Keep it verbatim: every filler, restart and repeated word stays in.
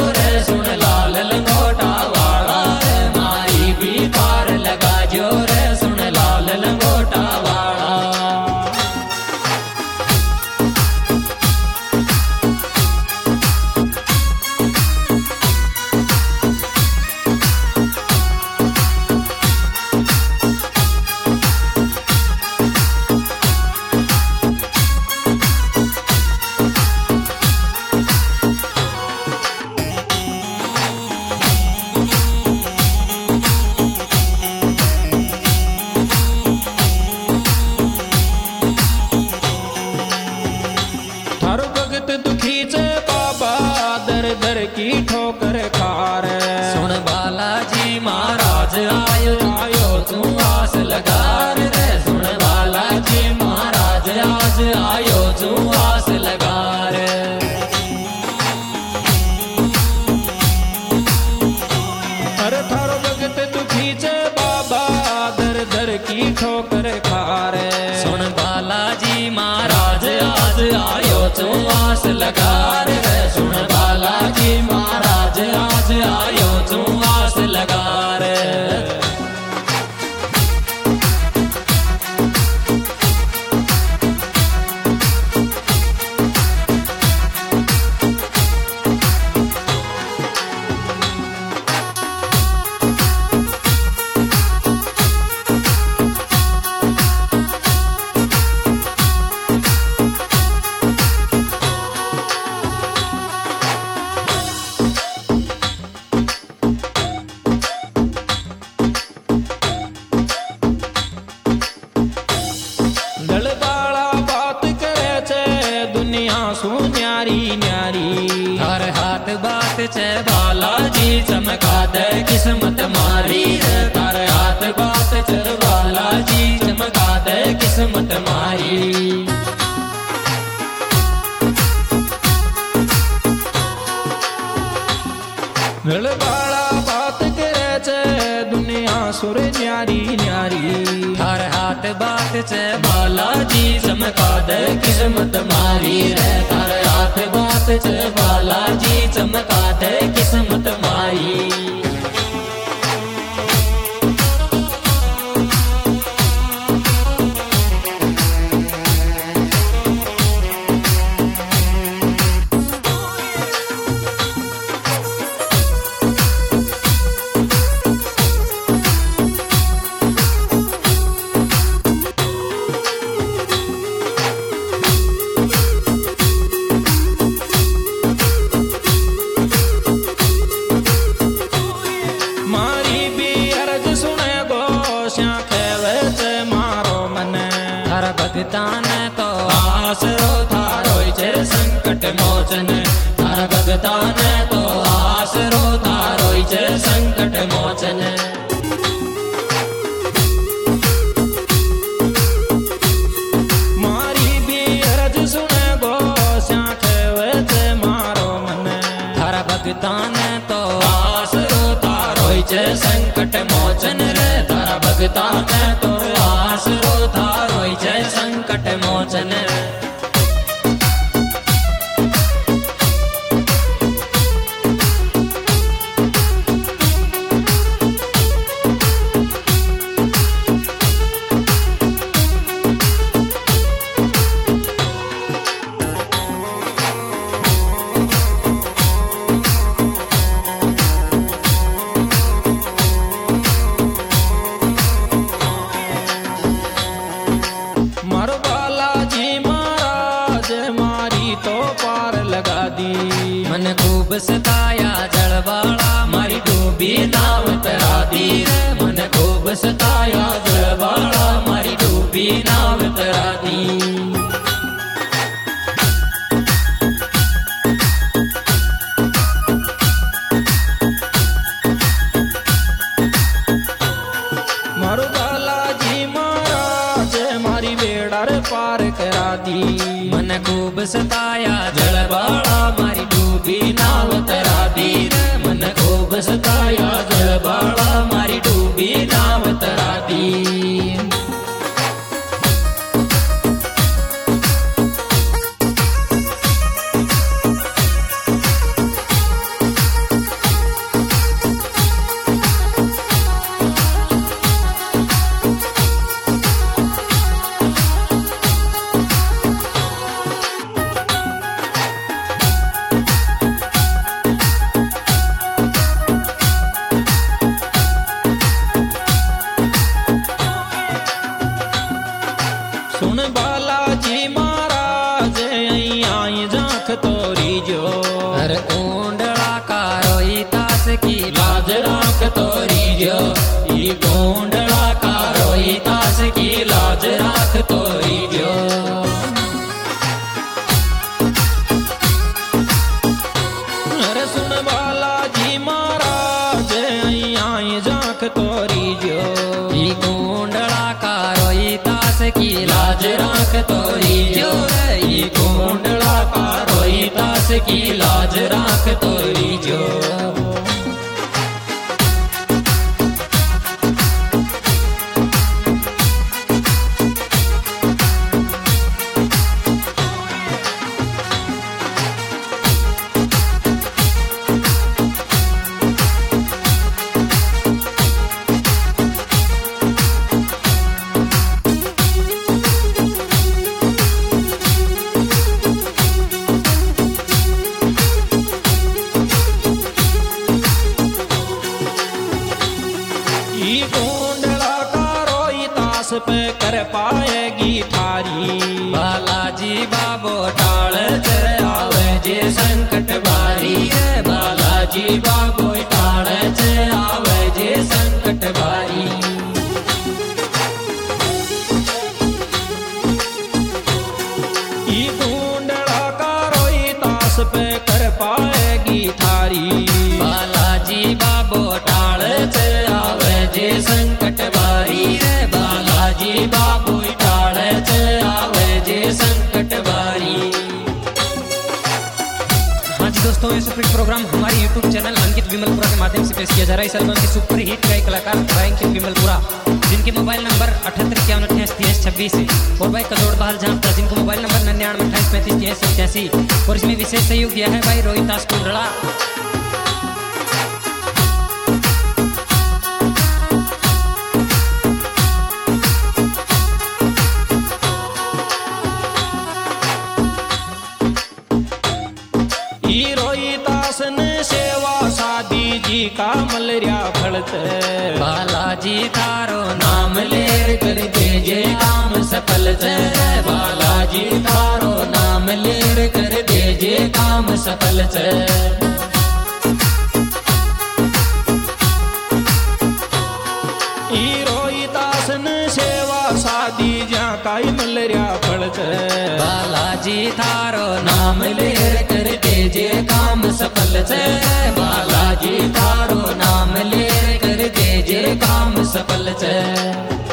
रे सुन लाल लंगोटा वाला रे मारी भी पार लगा जो रे सुन लाल लंगोटा वाला। की ठोकर खार सुन बालाजी महाराज आयो आयो तू आस लगा रे सुन बालाजी महाराज आज आयो तू आस लगा रे। हर थारो भगत दुखी चे बाबा दर दर की ठोकर खार सुन बालाजी महाराज आज आयो तू आस लगा रे सुन बालाजी महाराज आज आयो तू आस लगा रे। न्यारी न्यारी हर हाथ बात चे बालाजी चमका दे किस्मत मारी हर हाथ बात चे बालाजी चमका दे किस्मत मारी। बाला बात करे चे दुनिया सुर न्यारी न्यारी हर हाथ बात चे बालाजी चमका दे किस्मत मारी रे हर हाथ बात चे बालाजी चमका दे किस्मत मारी। भगतान तो आसरो थारो चे संकट मोचन हर भगतान तो आसरो थारो चे संकट मोचन। मारी भी अरज सुने गो स्याखे वे मारो मन हर भगतान तो आसरो थारो चे संकट मोचन रे हर भगतान तो आसरो थारो चे संकट मोचन। मन खूब सताया जलवाड़ा मारी डूबी नाव तरा दी रे मन खूब सताया जलवाड़ा मारी डूबी नाव तरा दी। मारो बालाजी महाराज मारी बेड़ा रे पार करा दी मन खूब सताया जलवाड़ा मारी डूबी नाव तरा दी रे मन खूब सताया जलवाड़ा मारी डूबी नाव तरा दी। जो हर कुंडला का रोई तास की लाज राख तोरी जो ई कुंडला का रोई तास की लाज राख तोरी जो अरे सुन बालाजी महाराज आई जाख तोरी जो ई कुंडला का रोई तास की लाज राख तोरी जो ई कुंडला का रोई तास की लाज राख तोरी जो पे कर पाएगी थारी बालाजी बाबो टाल आवे जे संकट बारी है बालाजी बाबो टाल आवे जे संकट बारी ई कुंडला का रोई तास पे कर पाएगी थारी बालाजी बाबो टाल आवे जे संकट बारी है बालाजी बाबू टाल आवे जे संकट बारी। हाँ जी दोस्तों, ये सुपर प्रोग्राम हमारे यूट्यूब चैनल अंकित विमलपुरा के माध्यम से पेश किया जा रहा है। इस एल्बम के सुपर हिट गायक कलाकार भाई अंकित विमलपुरा, जिनके मोबाइल नंबर अठहत्तर इक्यावन अट्ठाईस तेईस छब्बीस और भाई कजोड़ बहाल जहाँ जिनको मोबाइल नंबर निन्यानवे अट्ठाईस पैंतीस तेईस सत्यासी और इसमें विशेष सहयोग दिया है भाई रोहितास कुंडला। सेवा शादी जी का मलरिया फलत बालाजी थारो नाम लेर कर दे जे काम सफल से बालाजी थारो नाम लेर कर दे जे काम सफल से सेवा शादी जा काई मलरिया फलत बालाजी थारो नाम लेर कर दे जे काम सफल से बालाजी थारो नाम लेर कर दे जे काम सफल से।